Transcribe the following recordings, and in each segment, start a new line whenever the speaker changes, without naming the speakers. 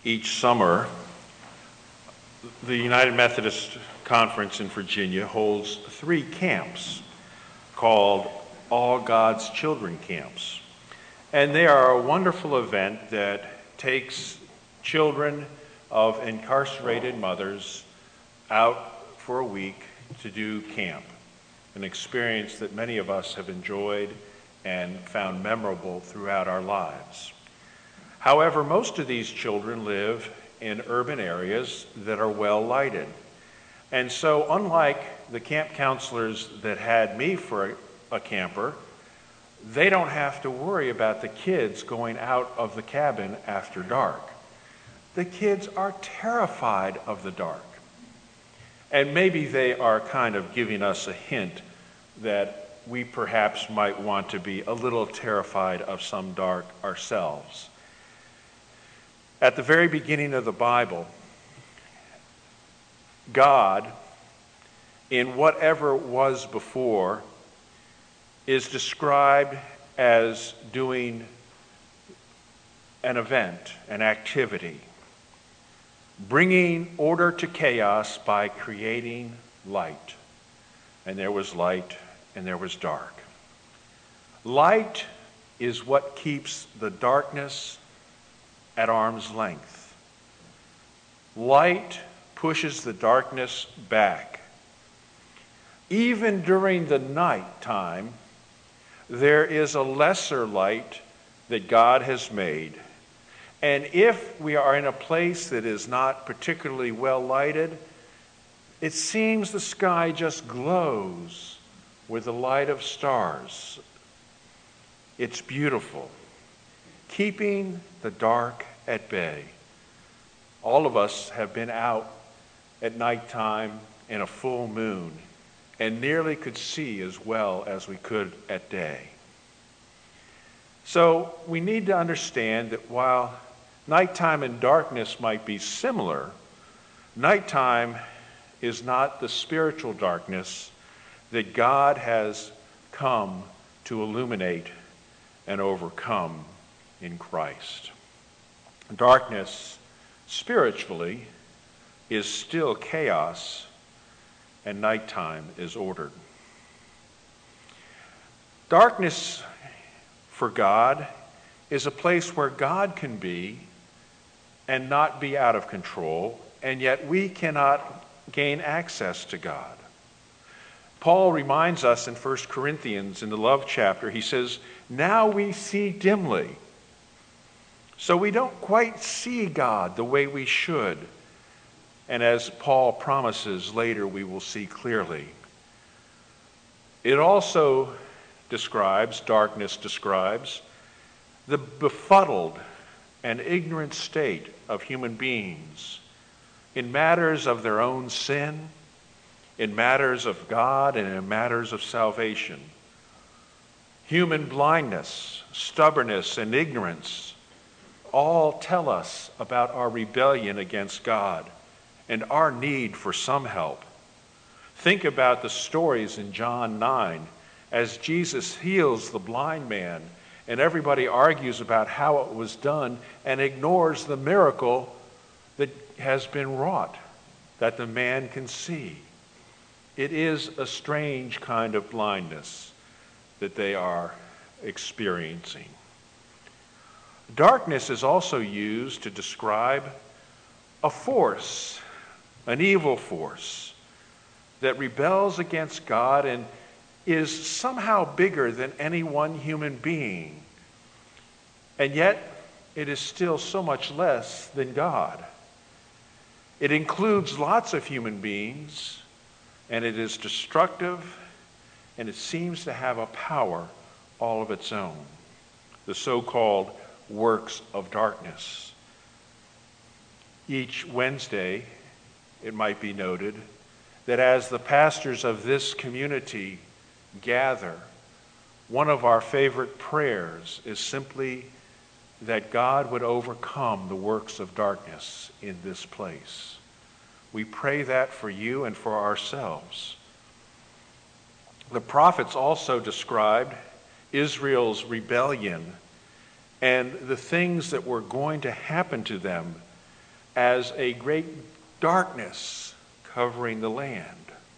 Each summer, the United Methodist Conference in Virginia holds 3 camps called All God's Children Camps. And they are a wonderful event that takes children of incarcerated mothers out for a week to do camp, an experience that many of us have enjoyed and found memorable throughout our lives. However, most of these children live in urban areas that are well lighted. And so, unlike the camp counselors that had me for a camper, they don't have to worry about the kids going out of the cabin after dark. The kids are terrified of the dark. And maybe they are kind of giving us a hint that we perhaps might want to be a little terrified of some dark ourselves. At the very beginning of the Bible, God, in whatever was before, is described as doing an event, an activity, bringing order to chaos by creating light. And there was light and there was dark. Light is what keeps the darkness at arm's length. Light pushes the darkness back. Even during the night time, there is a lesser light that God has made. And if we are in a place that is not particularly well lighted, it seems the sky just glows with the light of stars. It's beautiful, keeping the dark at bay. All of us have been out at nighttime in a full moon and nearly could see as well as we could at day. So we need to understand that while nighttime and darkness might be similar, nighttime is not the spiritual darkness that God has come to illuminate and overcome in Christ. Darkness, spiritually, is still chaos, and nighttime is ordered. Darkness for God is a place where God can be and not be out of control, and yet we cannot gain access to God. Paul reminds us in 1 Corinthians, in the love chapter, he says, "Now we see dimly." So we don't quite see God the way we should. And as Paul promises later, we will see clearly. It also darkness describes, the befuddled and ignorant state of human beings in matters of their own sin, in matters of God, and in matters of salvation. Human blindness, stubbornness, and ignorance all tell us about our rebellion against God and our need for some help. Think about the stories in John 9 as Jesus heals the blind man and everybody argues about how it was done and ignores the miracle that has been wrought, that the man can see. It is a strange kind of blindness that they are experiencing. Darkness is also used to describe a force, an evil force, that rebels against God and is somehow bigger than any one human being. And yet, it is still so much less than God. It includes lots of human beings, and it is destructive, and it seems to have a power all of its own. The so-called works of darkness. Each Wednesday, it might be noted, that as the pastors of this community gather, one of our favorite prayers is simply that God would overcome the works of darkness in this place. We pray that for you and for ourselves. The prophets also described Israel's rebellion and the things that were going to happen to them as a great darkness covering the land.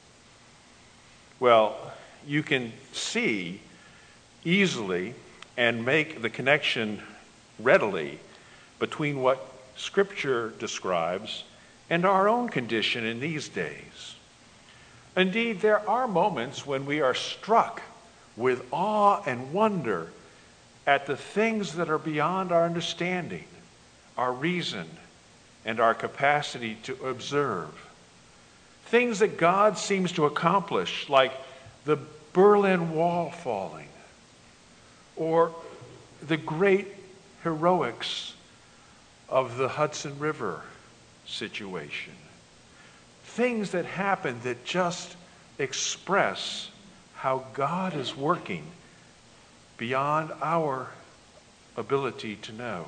Well, you can see easily and make the connection readily between what Scripture describes and our own condition in these days. Indeed, there are moments when we are struck with awe and wonder at the things that are beyond our understanding, our reason, and our capacity to observe. Things that God seems to accomplish, like the Berlin Wall falling, or the great heroics of the Hudson River situation. Things that happen that just express how God is working beyond our ability to know.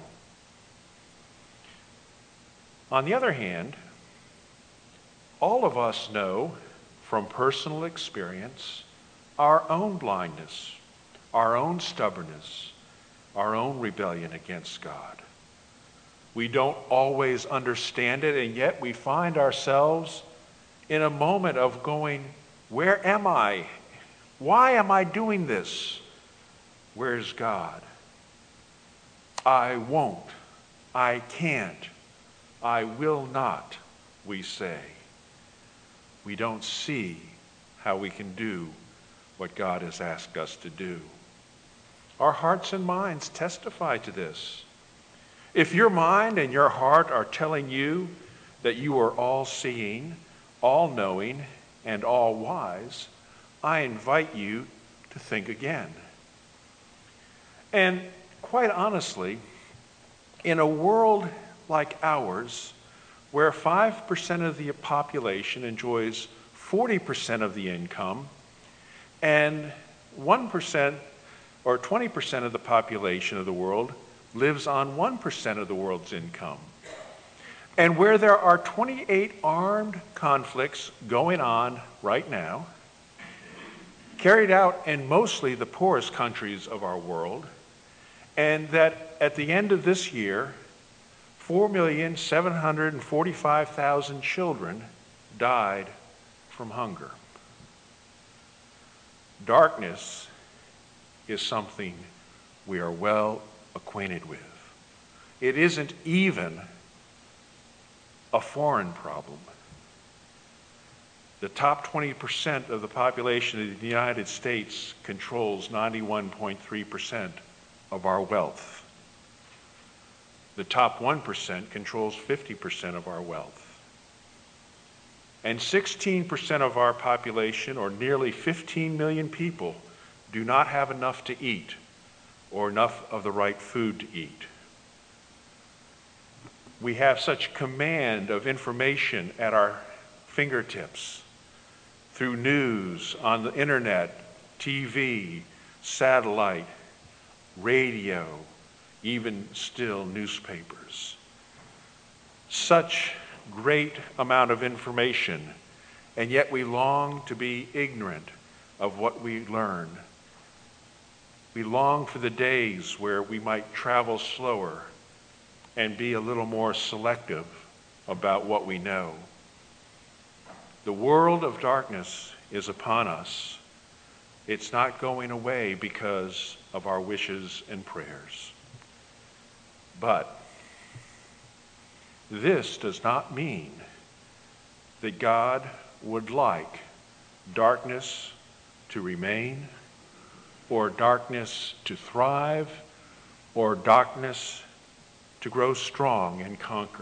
On the other hand, all of us know from personal experience our own blindness, our own stubbornness, our own rebellion against God. We don't always understand it, and yet we find ourselves in a moment of going, where am I? Why am I doing this? Where's God? I won't. I can't. I will not, we say. We don't see how we can do what God has asked us to do. Our hearts and minds testify to this. If your mind and your heart are telling you that you are all-seeing, all-knowing, and all-wise, I invite you to think again. And quite honestly, in a world like ours, where 5% of the population enjoys 40% of the income, and 1% or 20% of the population of the world lives on 1% of the world's income, and where there are 28 armed conflicts going on right now, carried out in mostly the poorest countries of our world, and that at the end of this year, 4,745,000 children died from hunger. Darkness is something we are well acquainted with. It isn't even a foreign problem. The top 20% of the population of the United States controls 91.3% of our wealth. The top 1% controls 50% of our wealth. And 16% of our population, or nearly 15 million people, do not have enough to eat or enough of the right food to eat. We have such command of information at our fingertips through news, on the internet, TV, satellite, radio, even still newspapers. Such great amount of information, and yet we long to be ignorant of what we learn. We long for the days where we might travel slower and be a little more selective about what we know. The world of darkness is upon us. It's not going away because of our wishes and prayers. But this does not mean that God would like darkness to remain, or darkness to thrive, or darkness to grow strong and conquer.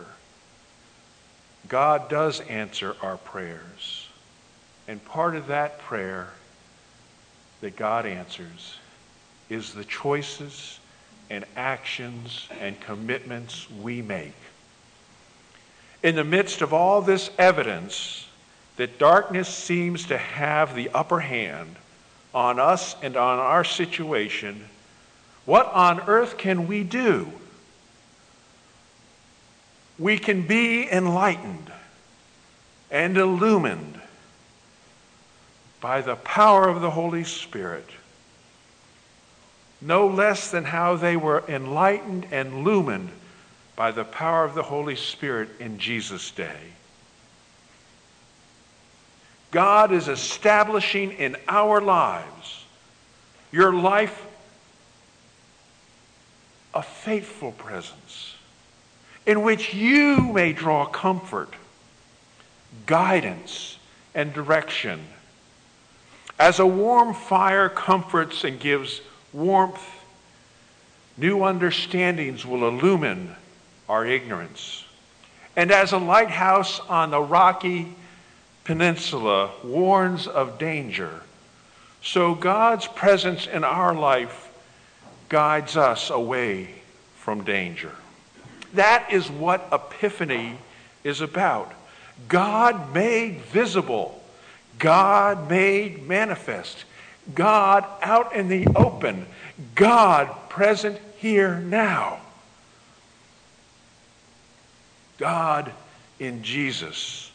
God does answer our prayers, and part of that prayer that God answers is the choices and actions and commitments we make. In the midst of all this evidence that darkness seems to have the upper hand on us and on our situation, what on earth can we do? We can be enlightened and illumined by the power of the Holy Spirit, no less than how they were enlightened and illumined by the power of the Holy Spirit in Jesus' day. God is establishing in our lives, your life, a faithful presence in which you may draw comfort, guidance, and direction. As a warm fire comforts and gives warmth, new understandings will illumine our ignorance. And as a lighthouse on the rocky peninsula warns of danger, so God's presence in our life guides us away from danger. That is what Epiphany is about. God made visible, God made manifest, God out in the open, God present here now. God in Jesus,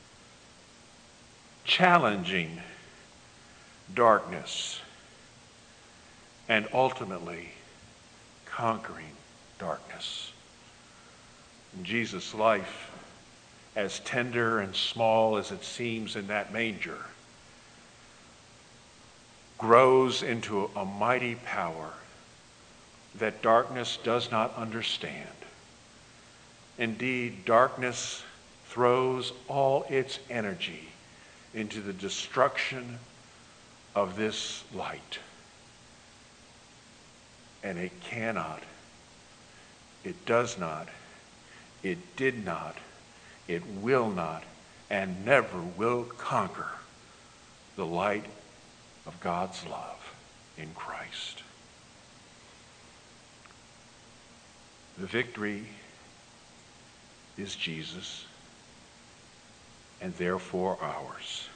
challenging darkness and ultimately conquering darkness. In Jesus' life, as tender and small as it seems in that manger, grows into a mighty power that darkness does not understand. Indeed, darkness throws all its energy into the destruction of this light. And it cannot, it does not, it did not, it will not, and never will conquer the light of God's love in Christ. The victory is Jesus, and therefore ours.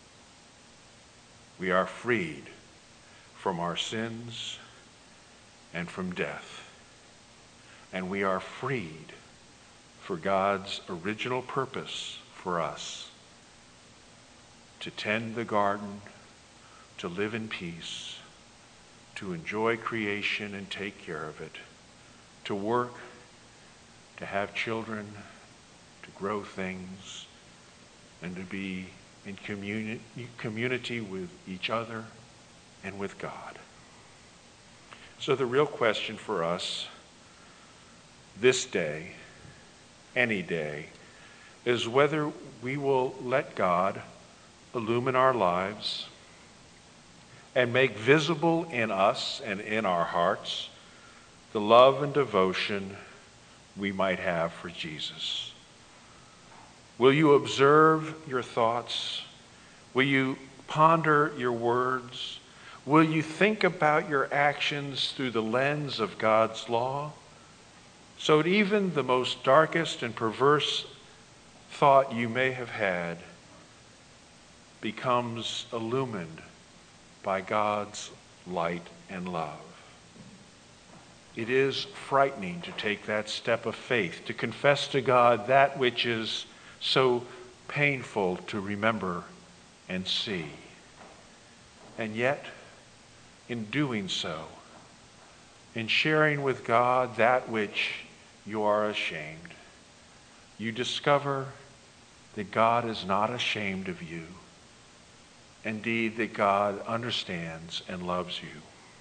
We are freed from our sins and from death, and we are freed for God's original purpose for us, to tend the garden, to live in peace, to enjoy creation and take care of it, to work, to have children, to grow things, and to be in community with each other and with God. So the real question for us this day, any day, is whether we will let God illumine our lives and make visible in us and in our hearts the love and devotion we might have for Jesus. Will you observe your thoughts? Will you ponder your words? Will you think about your actions through the lens of God's law? So that even the most darkest and perverse thought you may have had becomes illumined by God's light and love. It is frightening to take that step of faith, to confess to God that which is so painful to remember and see. And yet, in doing so, in sharing with God that which you are ashamed, you discover that God is not ashamed of you. Indeed, that God understands and loves you.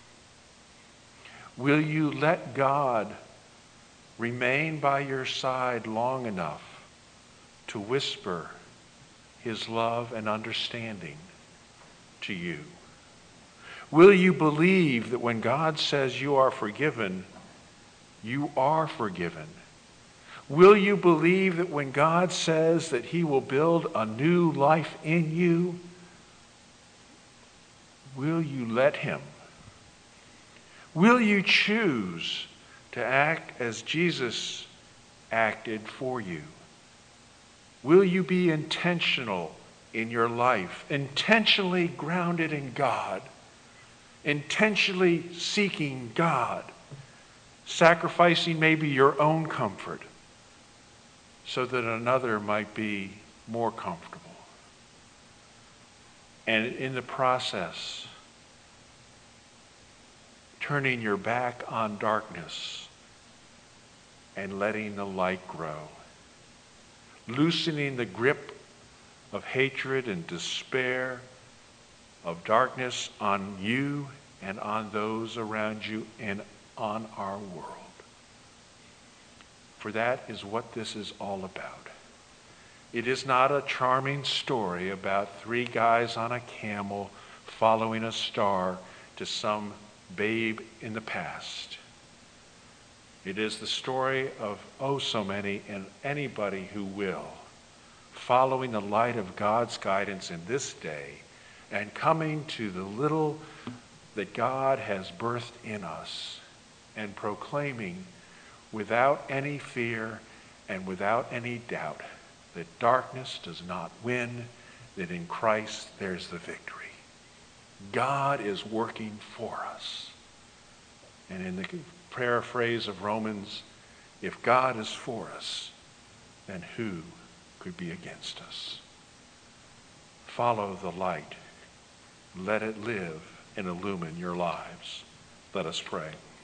Will you let God remain by your side long enough to whisper his love and understanding to you? Will you believe that when God says you are forgiven, you are forgiven? Will you believe that when God says that he will build a new life in you, will you let him? Will you choose to act as Jesus acted for you? Will you be intentional in your life, intentionally grounded in God, intentionally seeking God, sacrificing maybe your own comfort so that another might be more comfortable? And in the process, turning your back on darkness and letting the light grow. Loosening the grip of hatred and despair, of darkness on you and on those around you and on our world. For that is what this is all about. It is not a charming story about three guys on a camel following a star to some babe in the past. It is the story of oh so many and anybody who will, following the light of God's guidance in this day and coming to the little that God has birthed in us and proclaiming without any fear and without any doubt that darkness does not win, that in Christ there's the victory. God is working for us. And in the paraphrase of Romans, if God is for us, then who could be against us? Follow the light. Let it live and illumine your lives. Let us pray.